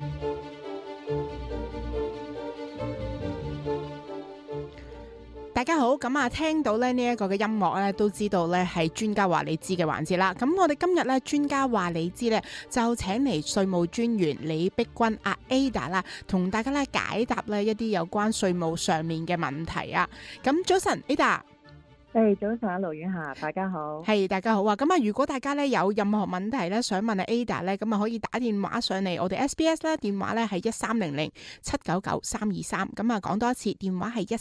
大家好，咁聽到咧呢一個嘅音樂咧，都知道咧係專家話你知嘅環節啦。咁我哋今日咧專家話你知咧，就請嚟稅務專員李碧君Ada 啦，同大家咧解答咧一啲有關稅務上面嘅問題啊。咁早晨 Ada。 早晨啊，盧婉霞，大家好。 係，大家好啊。咁如果大家咧有任何問題咧想問Ada咧，咁可以打電話上嚟我哋 SBS 咧，電話咧係1300-799-323。咁講多一次，電話係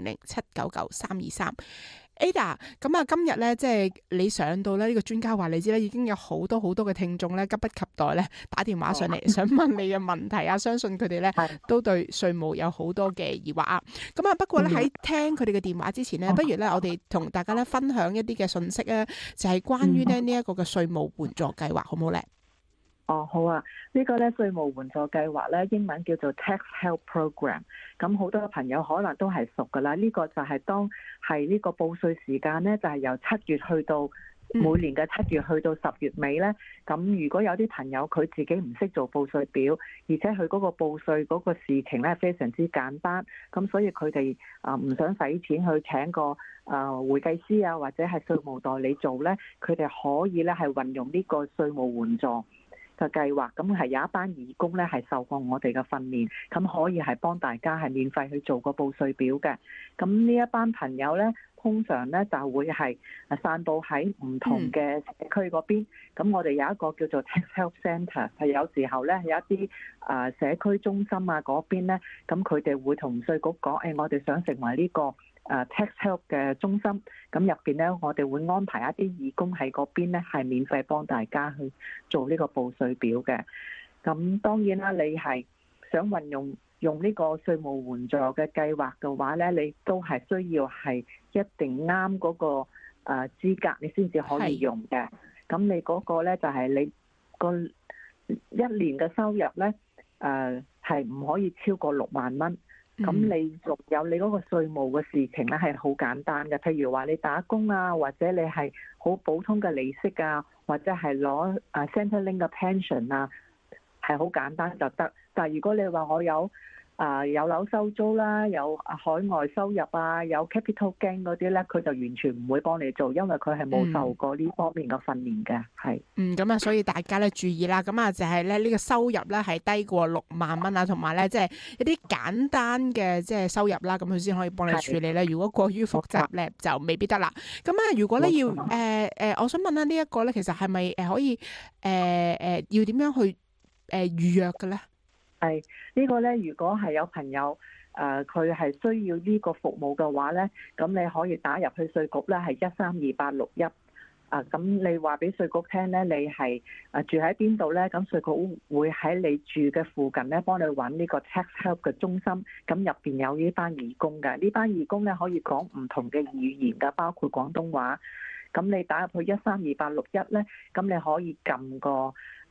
1300-799-323。Ada，咁今日咧即係你上到咧呢個專家話你知咧，已經有好多嘅聽眾咧急不及待咧打電話上嚟，想問你嘅問題啊。相信佢哋咧都對稅務有好多嘅疑惑啊。咁不過咧喺聽佢哋嘅電話之前咧，不如咧我哋同大家咧分享一啲嘅信息啊，就係關於咧呢一個嘅稅務援助計劃，好唔好咧？ 好啊！呢個咧稅務援助計劃咧，英文叫做 Tax Help Program。咁好多朋友可能都係熟噶啦。呢個就係當係呢個報稅時間咧，就係由7月去到每年嘅7月去到10月尾咧。咁如果有啲朋友佢自己唔識做報稅表，而且佢嗰個報稅嗰個事情咧非常之簡單，咁所以佢哋唔想使錢去請個會計師啊，或者係稅務代理做咧，佢哋可以咧係運用呢個稅務援助嘅計劃，咁係有一班義工咧係受過我哋嘅訓練，咁可以係幫大家係免費去做個報稅表嘅。咁呢一班朋友咧，通常咧就會係散佈喺唔同嘅社區嗰邊。咁我哋有一個叫做 Tax Help Centre， 係有時候咧有一啲社區中心啊嗰邊咧，咁佢哋會同稅局講，我哋想成為呢個Tax Help 嘅中心，咁入邊咧，我哋會安排一啲義工喺嗰邊咧，係免費幫大家去做呢個報稅表嘅。咁當然啦，你係想運用呢個稅務援助嘅計劃嘅話咧，你都係需要係一定啱嗰個資格，你先至可以用嘅。咁你嗰個咧就係你個一年嘅收入咧，係唔可以超過6萬蚊。咁你仲有你嗰個稅務嘅事情咧係好簡單嘅，譬如話你打工啊，或者你係好普通嘅利息啊，或者係攞Centrelink 嘅 pension 啊，係好簡單就得。但係如果你話我有樓收租啦，有海外收入啊，有 capital gain 嗰啲咧，佢就完全唔會幫你做，因為佢係冇受過呢方面嘅訓練嘅。係咁所以大家咧注意啦，咁就係咧呢個收入咧係低過6萬蚊啊，同埋咧即係一啲簡單嘅即係收入啦，咁佢先可以幫你處理咧。如果過於複雜咧就未必得啦。咁如果咧要我想問咧呢一個咧其實係咪可以要點樣去預約嘅咧？係呢個咧，如果係有朋友佢係需要呢個服務嘅話咧，咁你可以打入去稅局咧，係132861。咁你話俾稅局聽咧，你係住喺邊度咧？咁稅局會喺你住嘅附近咧，幫你揾呢個 Tax Help 嘅中心。咁入邊有呢班義工嘅，呢班義工咧可以講唔同嘅語言㗎，包括廣東話。咁你打入去132861咧，咁你可以撳個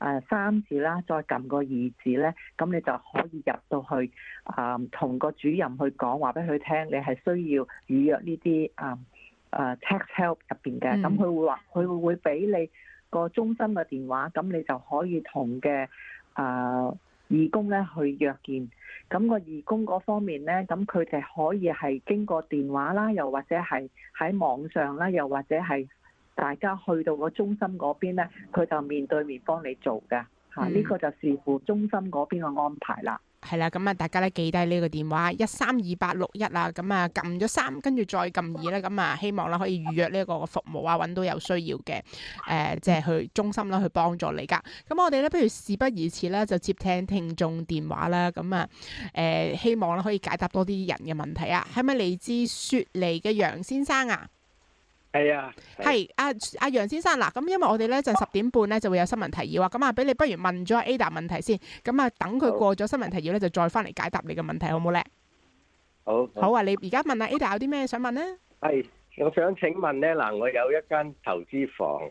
3字啦，再撳個2字咧，咁你就可以入到去同個主任去講，話俾佢聽，你係需要預約呢啲Tax Help 入邊嘅。咁佢會俾你個中心嘅電話，咁你就可以同嘅義工咧去約見。咁個義工嗰方面咧，咁佢哋可以係經過電話啦，又或者係喺網上啦，又或者係大家去到個中心嗰邊咧，佢就面對面幫你做嘅。呢個就視乎中心嗰邊嘅安排啦。 係啦，咁大家咧記低呢個電話132861啦，咁撳咗3，跟住再撳2咧，咁希望啦可以預約呢一個服務啊，揾到有需要嘅即係去中心啦，去幫助你噶。咁我哋咧不如事不宜遲啦，就接聽眾電話啦。咁希望啦可以解答多啲人嘅問題啊。係咪嚟自雪梨嘅楊先生啊？ 係啊， 係阿楊先生嗱，咁因為我哋咧就10點半咧就會有新聞提要啊，咁俾你不如問咗 Ada 問題先，咁等佢過咗新聞提要咧就再翻嚟解答你嘅問題，好唔好咧？好啊，你而家問下 Ada 有啲咩想問呢？ 係，我想請問咧嗱，我有一間投資房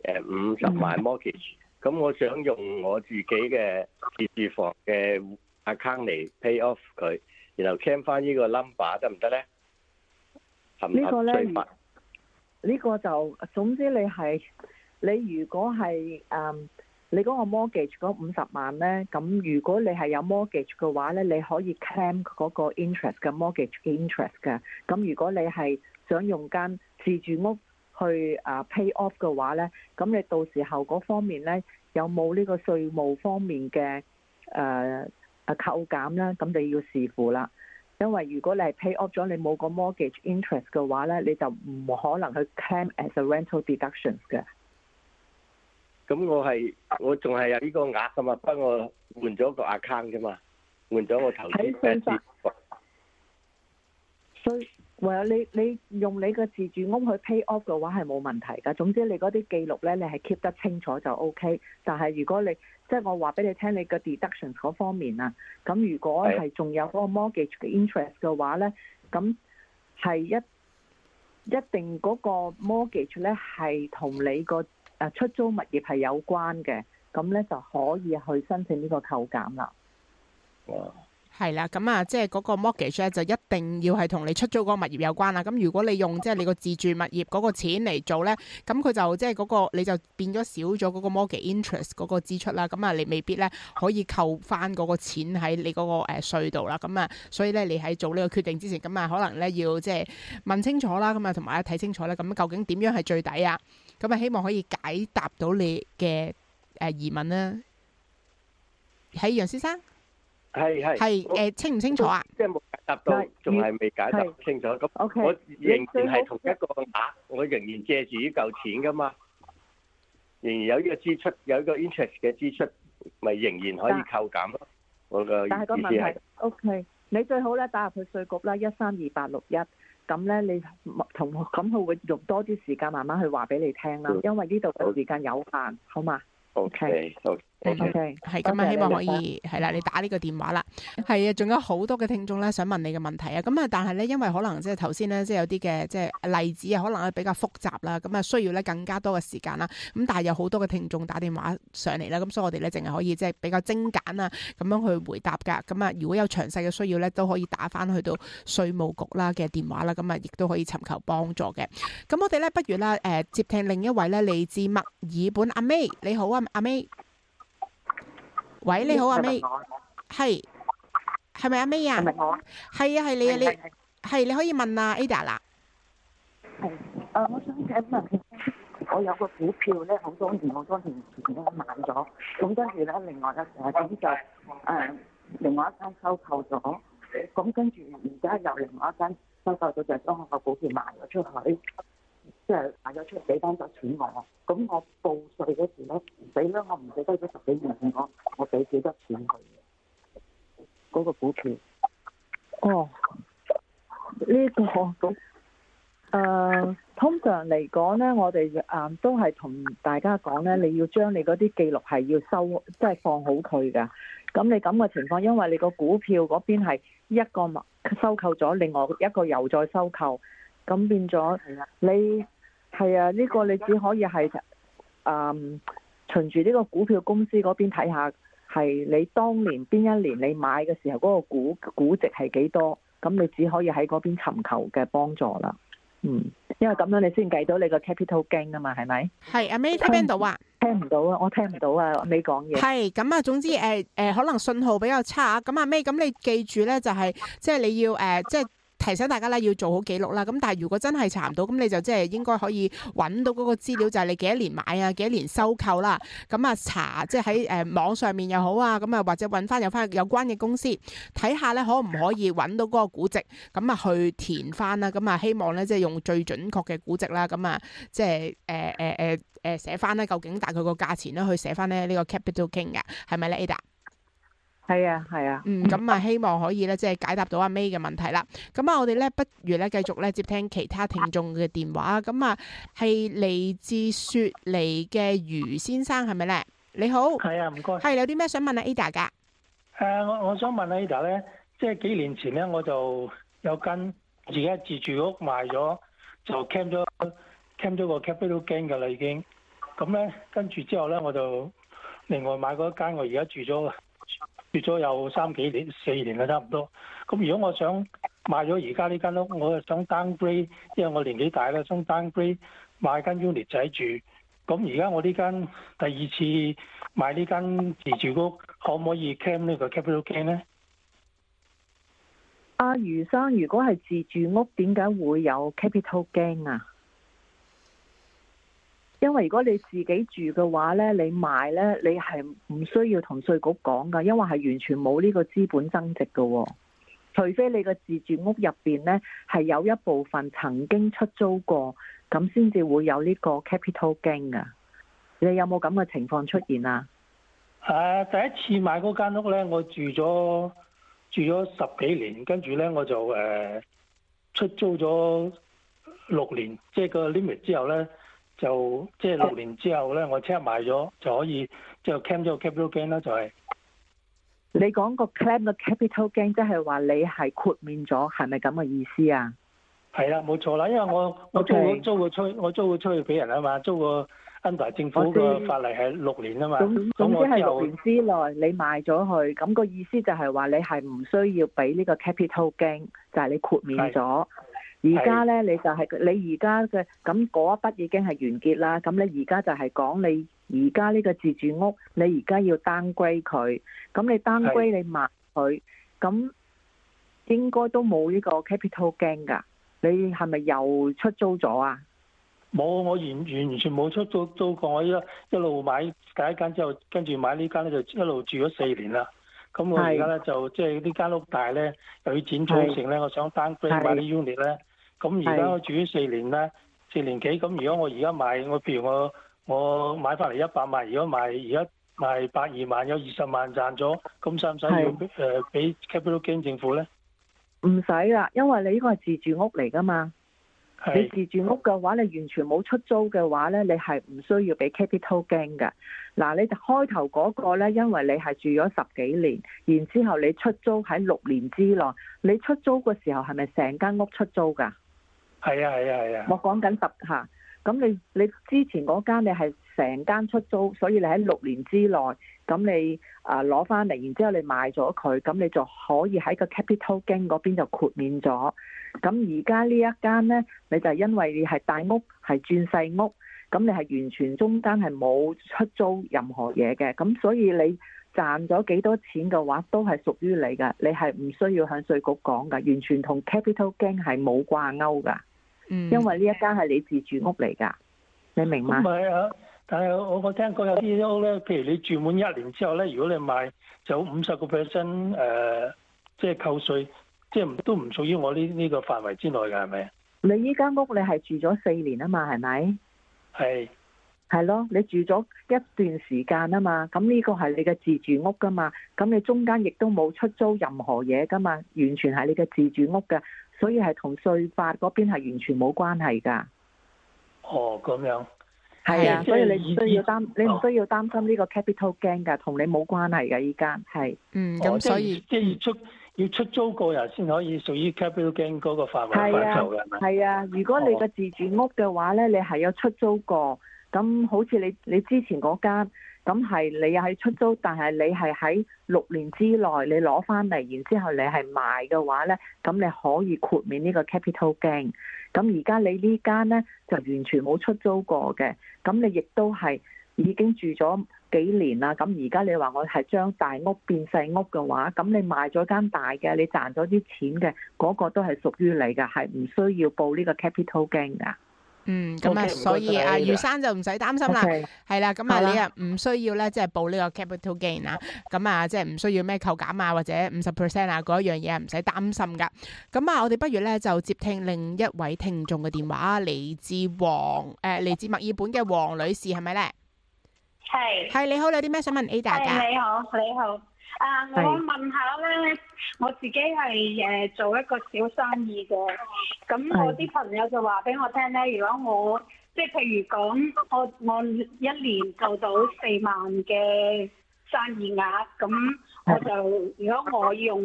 50萬 mortgage，咁我想用我自己嘅自住房嘅 account 嚟 pay off 佢，然後 claim 翻呢個 number 得唔得咧？ 呢個咧？呢個就總之你如果係你嗰個 mortgage 嗰50萬咧，咁如果你係有 mortgage 嘅話咧，你可以 claim 嗰個 interest 嘅 mortgage 嘅 interest 嘅。咁如果你係想用間自住屋去pay off 嘅話咧，咁你到時候嗰方面咧有冇呢個稅務方面嘅扣減咧？咁你要視乎啦。因為如果你係 pay off 咗，你冇個 mortgage interest 嘅話咧，你就唔可能去 claim as a rental deductions 嘅。 咁我仲係有呢個額噶嘛，不過我換咗個 account 啫嘛，換咗我投資嘅。 所以唯有你用你個自住屋去 pay off 嘅話係冇問題㗎。總之你嗰啲記錄咧，你係 keep 得清楚就 OK。但係如果你即係我話俾你聽，你個 deductions 嗰方面啊，咁如果係仲有嗰個 mortgage 嘅 interest 嘅話咧，咁係一定嗰個 mortgage 咧係同你個出租物業係有關嘅，咁咧就可以去申請呢個扣減啦。 係啦，咁啊，即係嗰個 mortgage 咧就一定要係同你出租嗰個物業有關啦。咁如果你用即係你個自住物業嗰個錢嚟做咧，咁佢就即係嗰個你就變咗少咗嗰個 mortgage interest 嗰個支出啦。咁啊，你未必咧可以扣翻嗰個錢喺你嗰個稅度啦。咁啊，所以咧你喺做呢個決定之前，咁啊可能咧要即係問清楚啦。咁啊，同埋睇清楚咧，咁究竟點樣係最抵啊？咁啊，希望可以解答到你嘅疑問啦。係楊先生。係清唔清楚啊？ 即係冇解答到，仲係未解答清楚。咁我仍然係同一個額，我仍然借住呢嚿錢噶嘛，仍然有呢個支出，有一個 interest 嘅支出，咪仍然可以扣減咯。我個意思係。但係個問題 ，OK， 你最好咧打入去稅局啦，132-861，咁咧你咁佢會用多啲時間慢慢去話俾你聽啦，因為呢度嘅時間有限，好嘛 ？OK， 係咁啊，希望可以係啦，你打呢個電話啦。係啊，仲有好多嘅聽眾咧想問你嘅問題啊。咁啊，但係咧，因為可能即係頭先咧，即係有啲嘅即係例子啊，可能比較複雜啦，咁啊需要咧更加多嘅時間啦。咁但係有好多嘅聽眾打電話上嚟啦，咁所以我哋咧淨係可以即係比較精簡啊，咁樣去回答㗎。咁啊，如果有詳細嘅需要咧，都可以打翻去到稅務局啦嘅電話啦，咁啊亦都可以尋求幫助嘅。咁我哋咧不如啦接聽另一位咧嚟自墨爾本阿 May， 你好啊，阿 May。喂，你好阿 May， 係咪阿 May 啊？係咪我？係啊，係你啊，你可以問啊 Ada 啦。 係，我想請問，我有個股票咧，好多年前咧買咗，咁跟住咧，另外咁就另外一間收購咗，咁跟住而家又另外一間收購咗，就將我個股票賣咗出去，即係賣咗出去俾翻咗錢我。咁我報稅嗰時咧，俾咧我唔記得咗10幾年前我俾幾多錢佢嗰個股票。 哦，呢個咁通常嚟講咧，我哋都係同大家講咧，你要將你嗰啲記錄係要收，即係放好佢㗎。咁你咁嘅情況，因為你個股票嗰邊係一個收購咗，另外一個又再收購，咁變咗你。係啊，呢個你只可以係循住呢個股票公司嗰邊睇下，係你當年邊一年你買嘅時候嗰個估值係幾多，咁你只可以喺嗰邊尋求嘅幫助啦。因為咁樣你先計到你個 capital gain 啊嘛，係咪？ 係阿 May 聽到啊？ 聽唔到啊，我聽唔到啊，未講嘢。 係咁啊，總之可能信號比較差，咁阿 May，咁你記住咧，就係即係你要即係。提醒大家咧要做好記錄啦，咁但係如果真係查唔到，咁你就即係應該可以揾到嗰個資料，就係你幾多年買啊，幾多年收購啦，咁啊查即係喺網上面又好啊，咁啊或者揾翻有關嘅公司睇下咧，可唔可以揾到嗰個估值，咁啊去填翻啦，咁啊希望咧即係用最準確嘅估值啦，咁啊即係寫翻咧究竟大概個價錢咧去寫翻咧呢個 capital gain 嘅，係咪咧 Ada？ 係啊，係啊。 咁啊，希望可以咧，即係解答到阿 May 嘅問題啦。咁啊，我哋咧不如咧繼續咧接聽其他聽眾嘅電話。咁啊，係嚟自雪梨嘅余先生，係咪咧？你好。 係啊，唔該。 係有啲咩想問阿 Ada 噶？ 我想問阿 Ada 咧，即係幾年前咧，我就有間自己自住屋賣咗，就 claim 咗個 capital gain 㗎啦，已經。咁咧，跟住之後咧，我就另外買嗰一間，我而家住咗有3幾年、4年啦，差唔多。咁如果我想賣咗而家呢間屋，我就想 downgrade，因為我年紀大啦，想 downgrade 買間 unit 仔住。 咁而家我呢間第二次買呢間自住屋，可唔可以 claim 呢個 capital gain 咧？ 阿余生，如果係自住屋，點解會有 capital gain 啊？因為如果你自己住嘅話呢，你賣呢，你係唔需要同稅局講噶，因為係完全冇呢個資本增值噶喎。除非你個自住屋入邊呢係有一部分曾經出租過，咁先至會有呢個 capital gain 噶。你有冇咁嘅情況出現啊？ 第一次買嗰間屋呢，我住咗10幾年，跟住呢，我就出租咗6年，即係個 limit 之後呢，就即係6年之後呢，我即刻賣咗就可以即係 claim 咗個 capital gain 啦，就係。 你講個 claim 嘅 capital gain，即係話你係豁免咗，係咪咁嘅意思啊？ 係啦，冇錯啦，因為我租個出去俾人啊嘛，租個 under 政府個法例係6年啊嘛。 總之係6年之內你賣咗佢，咁個意思就係話你係唔需要俾呢個 capital gain，就係你豁免咗。而家呢，你就係你而家嘅咁嗰一筆已經係完結啦。咁你而家就係講你而家呢個自住屋，你而家要 downgrade 佢。咁你 downgrade 你賣佢，咁應該都冇呢個 capital gain 㗎。你係咪又出租咗啊？ 冇，我完全冇出租過。我一路買第一間之後，跟住買呢間咧就一路住咗4年啦。咁我而家咧就即係呢間屋大咧，又要剪草成咧，我想 downgrade 買啲 unit 咧。咁而家我住咗4年咧，4年幾。咁如果我而家買，譬如我買翻嚟100萬，如果而家賣120萬，有20萬賺咗，咁使唔使要俾 capital gain 政府咧？ 唔使啦，因為你呢個係自住屋嚟噶嘛。你自住屋嘅話，你完全冇出租嘅話咧，你係唔需要俾 capital gain 嘅。嗱，你開頭嗰個咧，因為你係住咗10幾年，然之後你出租喺6年之內，你出租嘅時候係咪成間屋出租㗎？ 係啊。 我講緊10下，咁你之前嗰間你係成間出租，所以你喺6年之內，咁你攞翻嚟，然之後你賣咗佢，咁你就可以喺個 capital gain 嗰邊就豁免咗。咁而家呢一間呢，你就因為你係大屋係轉細屋，咁你係完全中間係冇出租任何嘢嘅，咁所以你賺咗幾多錢嘅話，都係屬於你㗎，你係唔需要向稅局講㗎，完全同 capital gain 係冇掛鈎㗎。因為呢一間係你自住屋嚟㗎，你明嗎？ 唔係啊，但係我聽過有啲屋咧，譬如你住滿1年之後咧，如果你賣就50%即係扣稅，即係都唔屬於我呢個範圍之內㗎，係咪？ 你呢間屋你係住咗4年啊嘛，係咪？係咯，你住咗一段時間啊嘛，咁呢個係你嘅自住屋㗎嘛，咁你中間亦都冇出租任何嘢㗎嘛，完全係你嘅自住屋嘅，所以係同稅法嗰邊係完全冇關係㗎。 哦，咁樣。 係啊，所以你唔需要擔心呢個 capital gain 㗎，同你冇關係㗎，依家係。 咁所以即係要出租過人先可以屬於 capital gain 嗰個範圍範疇嘅，係咪？ 係啊，如果你嘅自住屋嘅話咧，你係有出租過，咁好似你之前嗰間，咁係你又係出租，但係你係喺6年之內你攞翻嚟，然之後你係賣嘅話咧，咁你可以豁免呢個 capital gain。咁而家你呢間咧就完全冇出租過嘅，咁你亦都係已經住咗幾年啦。咁而家你話我係將大屋變細屋嘅話，咁你賣咗間大嘅，你賺咗啲錢嘅，嗰個都係屬於你㗎，係唔需要報呢個 capital gain 㗎。 咁所以余生就唔使擔心啦，係啦，咁你啊唔需要咧，即係報呢個 capital gain 啊，咁即係唔需要咩扣減啊，或者50% 啊嗰一樣嘢唔使擔心噶。咁我哋不如咧就接聽另一位聽眾嘅電話，嚟自墨爾本嘅黃女士，係咪咧？係你好，你有啲咩想問 Ada 㗎？ 你好。我問下咧，我自己係做一個小生意嘅，咁我啲朋友就話俾我聽咧，如果我即係譬如講，我1年做到4萬嘅生意額，咁我就如果我用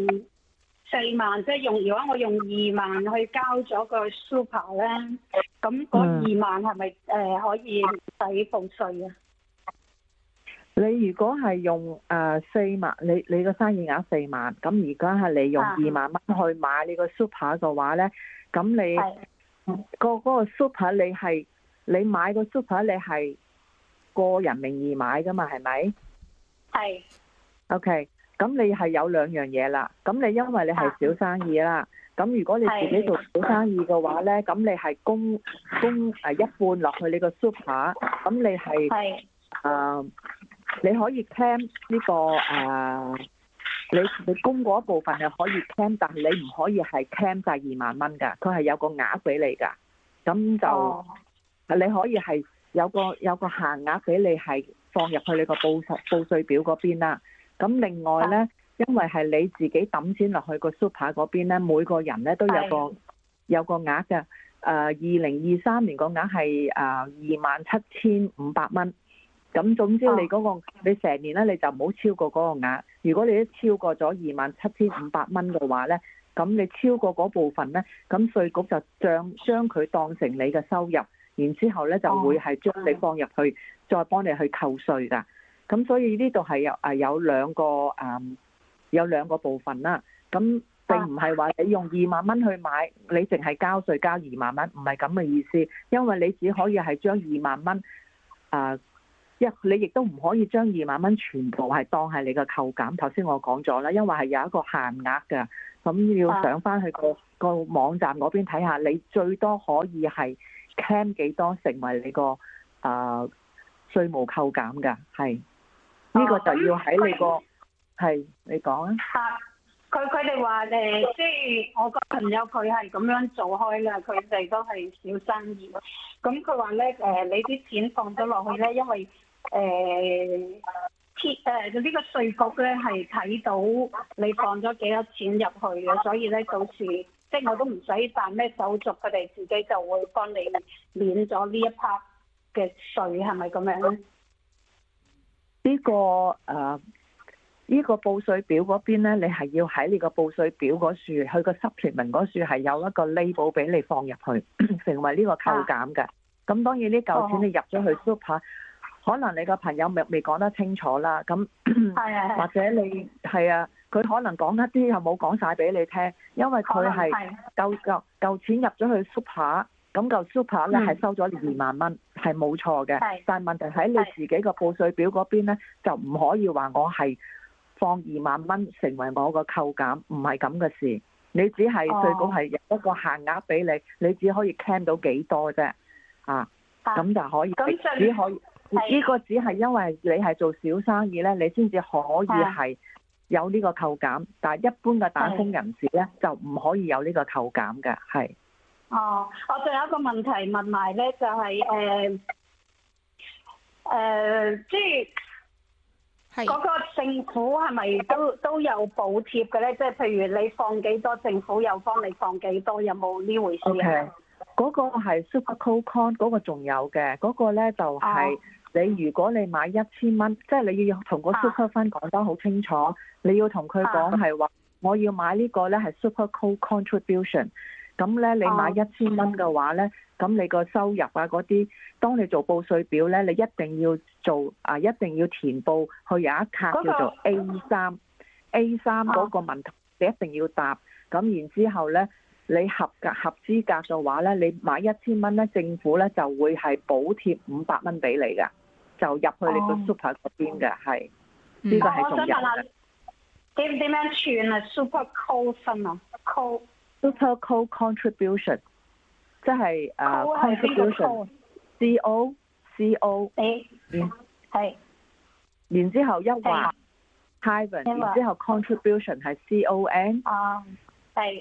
4萬，即係如果我用2萬去交咗個 super 咧，咁嗰2萬係咪可以唔使報稅啊？ 你如果係用4萬，你個生意額4萬，咁而家係你用2萬蚊去買你個 super 嘅話咧，咁你嗰個 super 你買個 super 你係個人名義買噶嘛，係咪？ 係。 OK， 咁你係有兩樣嘢啦。咁你因為你係小生意啦，咁如果你自己做小生意嘅話咧，咁你係供一半落去你個 super， 咁你係你可以 claim 呢個你供嗰一部分係可以 claim， 但係你唔可以係 claim 晒2萬蚊㗎，佢係有個額俾你㗎。咁就你可以係有個限額俾你係放入去你個報稅表嗰邊啦。咁另外咧，因為係你自己抌錢落去個 super 嗰邊咧，每個人咧都有個額嘅。2023年個額係27,500蚊。咁總之你你成年咧你就唔好超過嗰個額。如果你一超過咗27,500蚊嘅話咧，咁你超過嗰部分咧，咁稅局就將佢當成你嘅收入，然之後咧就會係將你放入去，再幫你去扣稅㗎。咁所以呢度係有兩個部分啦。咁並唔係話你用2萬蚊去買，你淨係交稅交2萬蚊，唔係咁嘅意思。因為你只可以係將2萬蚊你亦都唔可以將2萬蚊全部係當係你嘅扣減。頭先我講咗啦，因為係有一個限額㗎，咁要上翻去個網站嗰邊睇下，你最多可以係 claim 幾多成為你個稅務扣減㗎。係呢個就要喺你個你講啊。 佢哋話即係我個朋友佢係咁樣做開啦，佢哋都係小生意。咁佢話咧你啲錢放咗落去咧，因為呢個稅局咧係睇到你放咗幾多錢入去嘅，所以咧到時即係我都唔使辦咩手續，佢哋自己就會幫你免咗呢一 part 嘅稅，係咪咁樣咧？ 呢個報稅表嗰邊咧，你係要喺你個報稅表嗰處，佢個 supplement 嗰處係有一個 label 俾你放入去，成為呢個扣減嘅。咁當然呢嚿錢你入咗去 super，可能你個朋友未講得清楚啦。咁或者你佢可能講一啲又冇講晒俾你聽，因為佢係嚿錢入咗去 super， 咁嚿 super 咧係收咗你2萬蚊，係冇錯嘅。但係問題喺你自己個報稅表嗰邊咧，就唔可以話我係放2萬蚊成為我個扣減，唔係咁嘅事。你只係稅局係有一個限額俾你，你只可以 claim 到幾多啫。咁就可以，只可以呢個只係因為你係做小生意咧，你先至可以係有呢個扣減。但係一般嘅打工人士咧，就唔可以有呢個扣減嘅。係。 我仲有一個問題問埋咧，就係即係嗰個政府係咪都有補貼嘅咧？即係譬如你放幾多，政府又幫你放幾多，有冇呢回事啊？ 嗰個係 Super Co-Con 嗰個仲有嘅，嗰個咧就係你如果你買1000蚊，即係你要同個 Super Fund 講得好清楚，你要同佢講係話我要買呢個咧係 Super Co-Contribution。咁咧，你買1000蚊嘅話咧，咁你個收入啊嗰啲，當你做報稅表咧，你一定要一定要填報去有一格叫做 A3 嗰個問題，你一定要答。咁然之後咧，你合資格嘅話咧，你買1000蚊咧，政府咧就會係補貼500蚊俾你噶，就入去你個 super 嗰邊嘅，係呢個係仲有嘅。 點樣串啊 ？Super Co-Fund 啊 ？Super Co-Contribution， 即係contribution C-O 係， 然之後一劃 hyphen， 然之後 contribution 係 C-O-N 係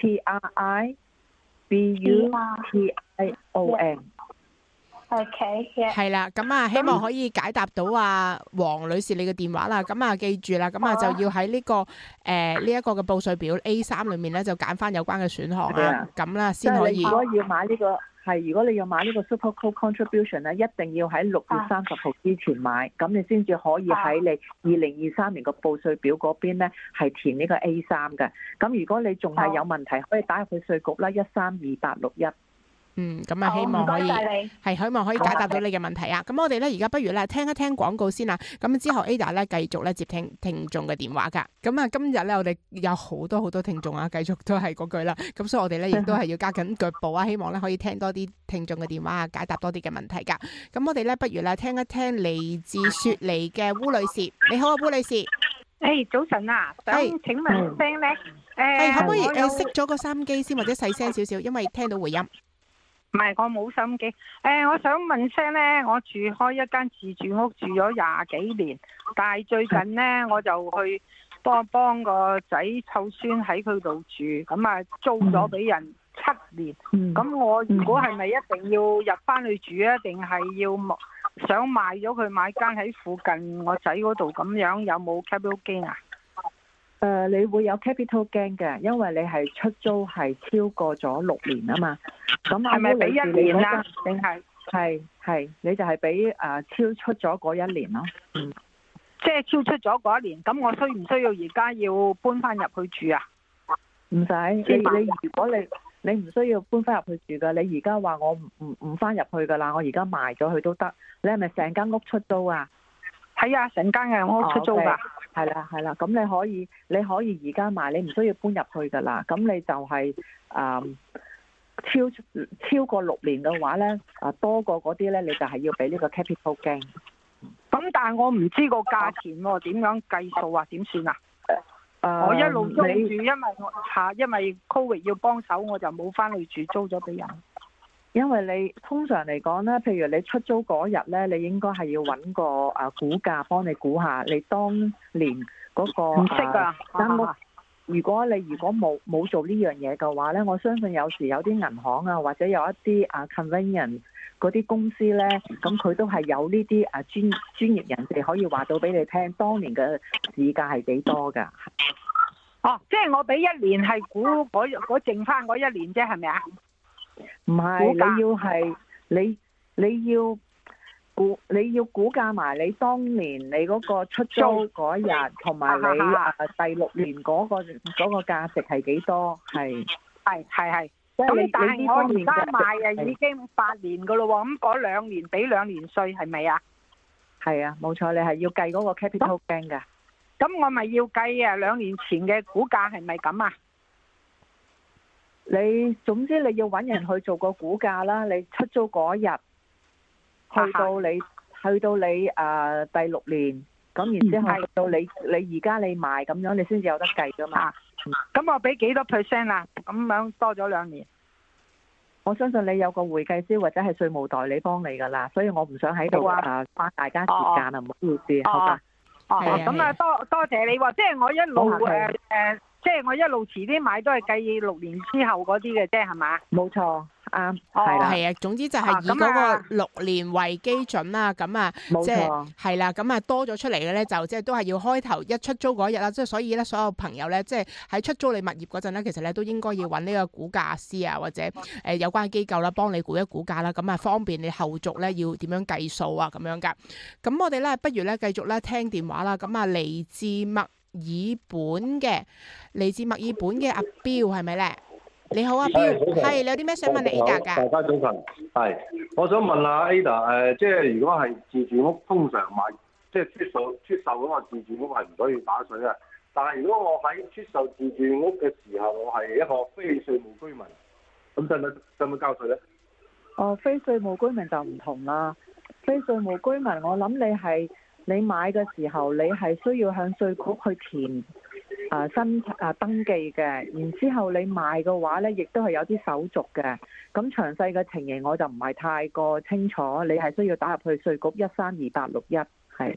T-R-I-B-U-T-I-O-N。 OK， 係啦，咁希望可以解答到黃女士你嘅電話啦。咁記住啦，咁就要喺呢個呢一個嘅報稅表 A3 裏面咧，就揀翻有關嘅選項啦。咁啦，先可以。 如果要買呢個如果你要買呢個 Super Co-Contribution 咧，一定要喺6月30號之前買，咁你先至可以喺你2023年個報稅表嗰邊咧係填呢個 A3 嘅。咁如果你仲係有問題，可以打入去稅局啦，132-861。 咁啊希望可以好唔該晒你係希望可以解答到你嘅問題啊。咁我哋咧而家不如咧聽一聽廣告先啦。咁之後 Ada 咧繼續咧接聽眾嘅電話㗎。咁啊今日咧我哋有好多聽眾啊，繼續都係嗰句啦。咁所以我哋咧亦都係要加緊腳步啊，希望咧可以聽多啲聽眾嘅電話啊，解答多啲嘅問題㗎。咁我哋咧不如咧聽一聽嚟自雪梨嘅烏女士。你好啊，烏女士。 早晨啊，想請問聲咧， 可唔可以熄咗個收音機先，或者細聲少少，因為聽到回音。 唔係，我冇收音機。我想問聲咧，我住開一間自住屋，住咗20幾年，但係最近咧我就去幫個仔湊孫喺佢度住，咁啊租咗俾人7年。咁我如果係咪一定要入翻去住啊？定係要想賣咗佢買間喺附近我仔嗰度咁樣，有冇 capital gain 啊？ 你會有 capital gain 嘅，因為你係出租係超過咗6年啊嘛。咁係咪俾1年啦？定係你就係俾超出咗嗰1年咯。 即係超出咗嗰1年，咁我需唔需要而家要搬翻入去住啊？ 唔使，你如果你唔需要搬翻入去住噶，你而家話我唔翻入去噶啦，我而家賣咗佢都得。你係咪成間屋出租啊？ 係啊，成間嘅屋出租噶。 係啦，咁你可以而家賣，你唔需要搬入去噶啦。咁你就係超過6年嘅話咧，多過嗰啲咧，你就係要俾呢個 capital gain。 咁但係我唔知個價錢喎，點樣計數啊？點算啊？我一路租住，因為 Covid 要幫手，我就冇翻去住，租咗俾人。 因為你通常嚟講咧，譬如你出租嗰日咧，你應該係要揾個估價幫你估下你當年嗰個唔識啊間屋。如果冇做呢樣嘢嘅話咧，我相信有時有啲銀行啊，或者有一啲convenience 嗰啲公司咧，咁佢都係有呢啲專業人士可以話到俾你聽，當年嘅市價係幾多噶？ 即係我俾1年係估嗰剩翻嗰1年啫，係咪啊？ 唔係，你要估價埋你當年你嗰個出租嗰日，同埋你第6年嗰個價值係幾多？係。咁但係我而家賣已經8年噶咯喎，咁嗰2年俾2年稅係咪啊？ 係啊，冇錯，你係要計嗰個 capital gain 噶。 咁我咪要計2年前嘅估價係咪咁啊？ 總之你要揾人去做個估價啦。你出租嗰日去到你第6年，咁然之後去到你而家你賣咁樣，你先至有得計噶嘛。 咁我俾幾多 percent 啊？咁樣多咗2年。 我相信你有個會計師或者係稅務代理幫你噶啦，所以我唔想喺度花大家時間啊，唔好意思，好吧？ 咁啊多謝你喎，即係我一路即係我一路遲啲買都係計6年之後嗰啲嘅啫，係嘛？ 冇錯，啱，係啊。 總之就係以嗰個6年為基準啦。咁即係係啦。咁多咗出嚟嘅咧，就即係都係要開頭一出租嗰日啦。即係所以咧，所有朋友咧，即係喺出租你物業嗰陣咧，其實咧都應該要揾呢個估價師啊，或者有關機構啦，幫你估一估價啦。咁方便你後續咧要點樣計數啊咁樣噶。咁我哋咧不如咧繼續咧聽電話啦。咁嚟自墨爾本嘅阿標係咪咧？你好，阿標，係你有啲咩想問 Ada 噶？ 大家早晨，係我想問下 Ada， 即係如果係自住屋，通常買即係出售嗰個自住屋係唔可以打稅啊。但係如果我喺出售自住屋嘅時候，我係一個非稅務居民，咁使唔使交稅咧？ 非稅務居民就唔同啦。非稅務居民，我諗你買嘅時候，你係需要向稅局去填登記嘅，然之後你賣嘅話咧，亦都係有啲手續嘅。咁詳細嘅情形我就唔係太過清楚，你係需要打入去稅局13281，係。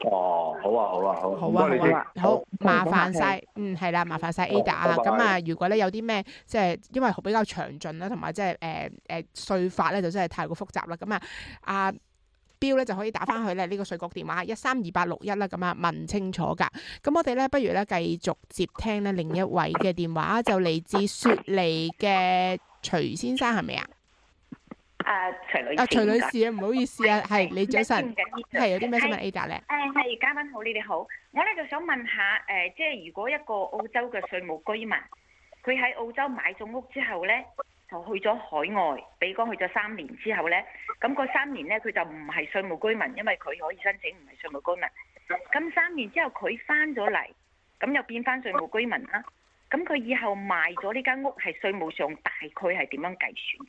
好，麻煩晒，係啦，麻煩晒 Ada 啦。咁如果咧有啲咩即係因為比較詳盡啦，同埋即係稅法咧就真係太過複雜啦。咁標咧就可以打翻去咧呢個稅局電話13281啦，咁問清楚噶。咁我哋咧不如咧繼續接聽咧另一位嘅電話，就嚟自雪梨嘅徐先生係咪啊？徐女士啊，唔好意思啊，係你早晨，係有啲咩想問 Ada 咧？ 係嘉賓好，你哋好。我咧就想問下即係如果一個澳洲嘅稅務居民，佢喺澳洲買咗屋之後咧，就就去咗海外，比如講去咗3年之後呢，咁嗰3年呢，佢就唔係稅務居民，因為佢可以申請唔係稅務居民。咁3年之後佢翻咗嚟，咁又變翻稅務居民啦。咁佢以後賣咗呢間屋係稅務上大概係點樣計算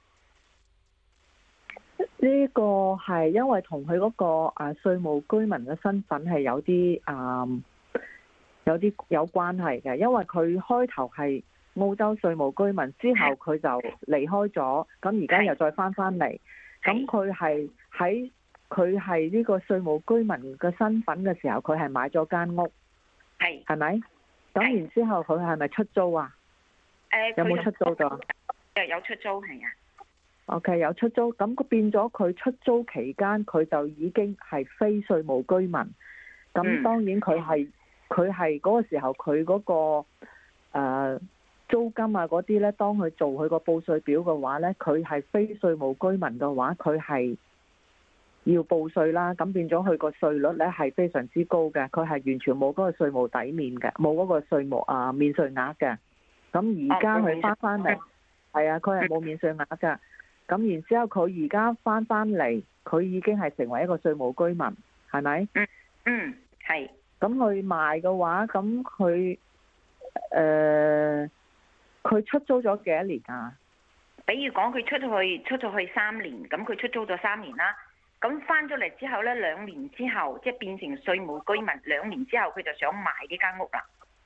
㗎？ 呢個係因為同佢嗰個稅務居民嘅身份係有啲有關係嘅，因為佢開頭係澳洲稅務居民，之後佢就離開咗，咁而家又再翻嚟，咁佢係呢個稅務居民嘅身份嘅時候，佢係買咗間屋，係咪？咁然之後佢係咪出租啊？有冇出租咗？ 有出租係啊。 OK， 有出租，咁變咗佢出租期間，佢就已經係非稅務居民。咁當然佢係嗰個時候佢嗰個租金啊嗰啲呢，當佢做佢個報稅表嘅話呢，佢係非稅務居民嘅話，佢係要報稅啦。咁變咗佢個稅率呢係非常之高嘅，佢係完全冇嗰個稅務底面嘅，冇嗰個稅務免稅額嘅。咁而家佢翻嚟，係啊，佢係冇免稅額㗎。咁然之後佢而家翻嚟，佢已經係成為一個稅務居民，係咪？ 係。 咁佢賣嘅話，咁佢出租咗幾多年啊？ 比如講佢出咗去3年，咁佢出租咗3年啦。咁翻咗嚟之後呢，2年之後即係變成稅務居民，2年之後佢就想賣呢間屋啦。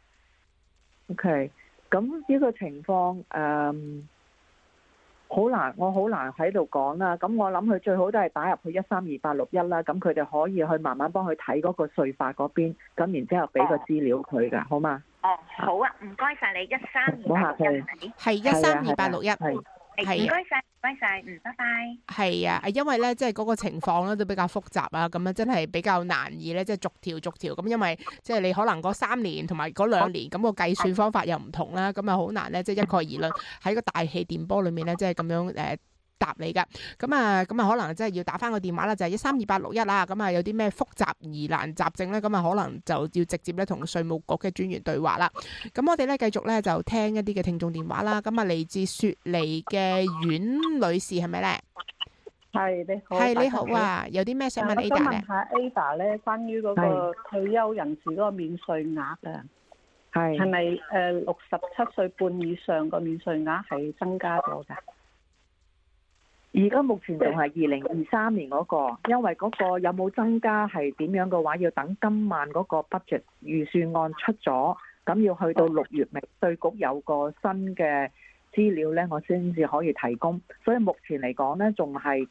OK，咁呢個情況我好難喺度講啦。咁我諗佢最好都係打入去132861啦。咁佢哋可以去慢慢幫佢睇嗰個稅法嗰邊，咁然之後俾個資料佢㗎，好嗎？ 好啊，唔該晒你13281， 係13281，係唔該晒，拜拜。 係啊，因為咧，即係嗰個情況咧都比較複雜啊，咁樣真係比較難以咧，即係逐條咁，因為即係你可能嗰3年同埋嗰2年咁個計算方法又唔同啦，咁啊好難咧，即係一概而論喺個大氣電波裏面咧，即係咁樣答你噶。咁啊可能真係要打翻個電話啦，就係13281啦。咁啊有啲咩複雜疑難雜症咧，咁啊可能就要直接咧同稅務局嘅專員對話啦。咁我哋咧繼續咧就聽一啲嘅聽眾電話啦。咁啊嚟自雪梨嘅阮女士係咪咧？ 係，你好。 係，你好啊，有啲咩想問 Ada 咧？ 我想問下 Ada 咧，關於嗰個退休人士嗰個免稅額啊，係咪67歲半以上個免稅額係增加咗㗎？ 而家目前仲係2023年嗰個，因為嗰個有冇增加係點樣嘅話，要等今晚嗰個 budget 預算案出咗，咁要去到6月尾，稅局有個新嘅資料呢，我先至可以提供。所以目前嚟講呢，仲係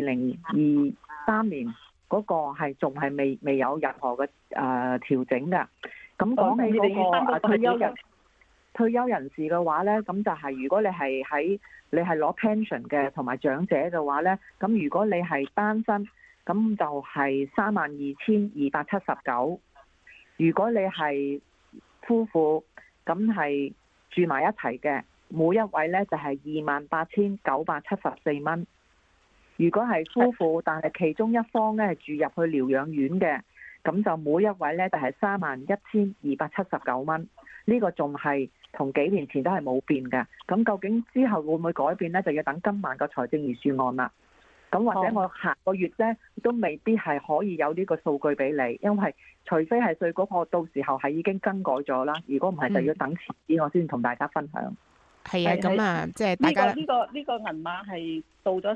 2023年嗰個係仲係未有任何嘅調整㗎。咁講起嗰個退休人士嘅話呢，咁就係如果你係攞 pension 嘅同埋長者嘅話呢，咁如果你係單身，咁就係32,279。如果你係夫婦，咁係住埋一齊嘅，每一位呢就係28,974蚊。如果係夫婦，但係其中一方呢係住入去療養院嘅，咁就每一位呢就係31,279蚊。呢個仲係同幾年前都係冇變嘅。咁究竟之後會唔會改變呢？就要等今晚個財政預算案啦。咁或者我下個月呢都未必係可以有呢個數據俾你，因為除非係稅局我到時候係已經更改咗啦。如果唔係，就要等遲啲我先同大家分享。 係啊，咁啊，即係大家呢個銀碼係到咗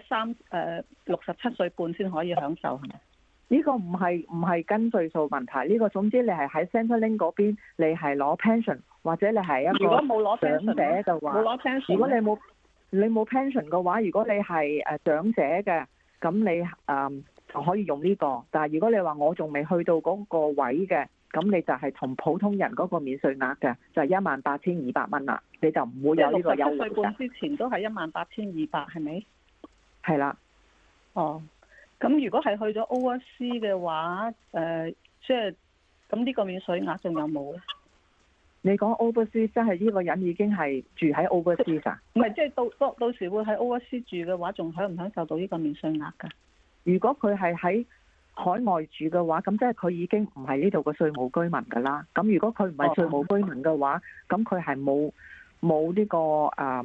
67歲半先可以享受係咪？ 呢個唔係跟歲數問題，呢個總之你係喺 Centrelink 嗰邊，你係攞 pension 或者你係一個長者嘅話，如果你冇 pension 嘅話，如果你係長者嘅，咁你就可以用呢個。但係如果你話我仲未去到嗰個位嘅，咁你就係同普通人嗰個免稅額嘅，就係18,200蚊啦，你就唔會有呢個優惠。 67歲半之前都係18,200係咪？ 係啦。 哦。咁如果係去咗 overseas 嘅話，即係咁呢個免稅額仲有冇咧？ 你講 overseas 即係呢個人已經係住喺 overseas 啊？ 唔係，即係到時會喺 overseas 住嘅話，仲享唔享受到呢個免稅額㗎？ 如果佢係喺海外住嘅話，咁即係佢已經唔係呢度嘅稅務居民㗎啦。咁如果佢唔係稅務居民嘅話，咁佢係冇呢個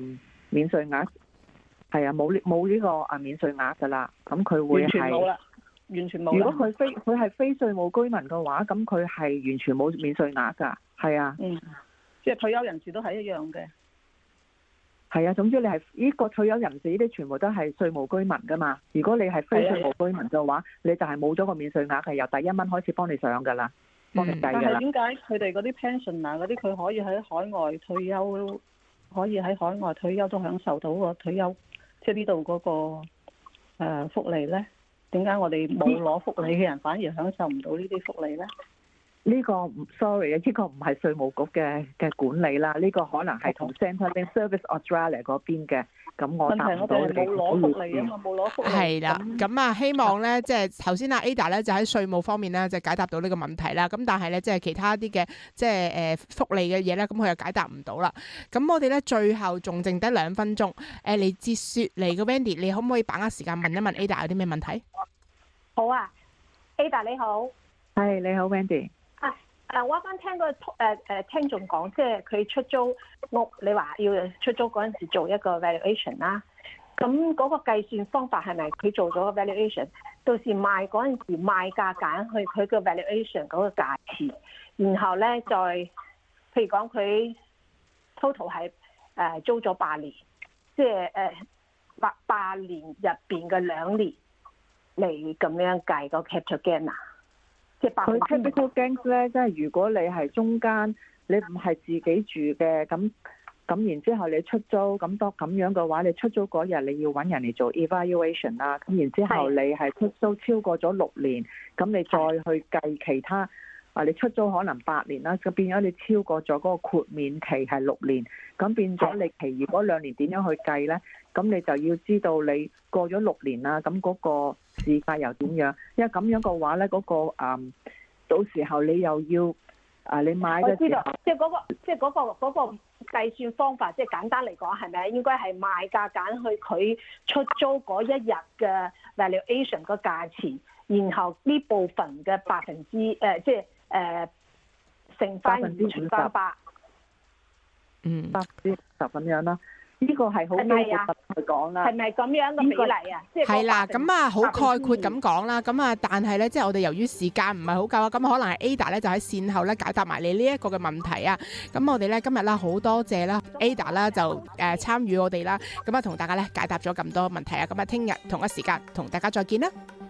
免稅額，係啊，冇呢個免稅額㗎啦。咁佢會完全冇啦，完全冇。 如果佢係非稅務居民嘅話，咁佢係完全冇免稅額㗎。係啊， 即係退休人士都係一樣嘅。 係啊，總之你係呢個退休人士呢啲全部都係稅務居民㗎嘛。如果你係非稅務居民嘅話，你就係冇咗個免稅額，係由第1蚊開始幫你上㗎啦，幫你計㗎啦。 但係點解佢哋嗰啲 pension 啊嗰啲，佢可以喺海外退休，可以喺海外退休都享受到個退休，即係呢度嗰個福利咧？點解我哋冇攞福利嘅人反而享受唔到呢啲福利咧？ 呢個唔 sorry 啊，呢個唔係稅務局嘅管理啦，呢個可能係同 Centrelink Service Australia 嗰邊嘅，咁我答唔到你。 冇攞福利啊嘛，冇攞福利。 係啦，咁啊希望咧，即係頭先阿 Ada 咧就喺稅務方面咧就解答到呢個問題啦。咁但係咧即係其他啲嘅即係福利嘅嘢咧，咁佢又解答唔到啦。咁我哋咧最後仲剩低2分鐘，嚟自雪梨嘅 Wendy， 你可唔可以把握時間問一問 Ada 有啲咩問題？ 好啊 ，Ada 你好。 係你好 Wendy。 我啱啱聽個聽眾講，即係佢出租屋，你話要出租嗰陣時做一個 valuation 啦。咁嗰個計算方法係咪佢做咗個 valuation， 到時賣嗰陣時賣價揀去佢個 valuation 嗰個價錢，然後咧再譬如講佢 total 係租咗8年，即係8年入邊嘅2年嚟咁樣計個 capital gain 啊？ 佢 capital gains 咧，即係如果你係中間，你唔係自己住嘅，咁然之後你出租，咁多咁樣嘅話，你出租嗰日你要揾人嚟做 evaluation 啦，咁然之後你係出租超過咗6年，咁你再去計其他，你出租可能8年啦，咁變咗你超過咗嗰個豁免期係6年，咁變咗你其餘嗰2年點樣去計咧？咁你就要知道你過咗6年啦，咁嗰個市價又點樣？因為咁樣嘅話咧，嗰個到時候你又要你買嘅時候，我知道， 即係嗰個計算方法，即係簡單嚟講，係咪應該係賣價揀去佢出租嗰一日嘅 valuation 個價錢，然後呢部分嘅%即係乘翻除翻8， 50%咁樣啦。呢個係好基本去講啦， 係咪咁樣嘅比例啊？即係係啦，咁啊好概括咁講啦，咁啊但係咧，即係我哋由於時間唔係好夠啊，咁可能係 Ada 咧就喺線後咧解答埋你呢一個嘅問題啊。咁我哋咧今日啦好多謝啦 Ada 啦就參與我哋啦，咁啊同大家咧解答咗咁多問題啊。咁啊聽日同一時間同大家再見啦。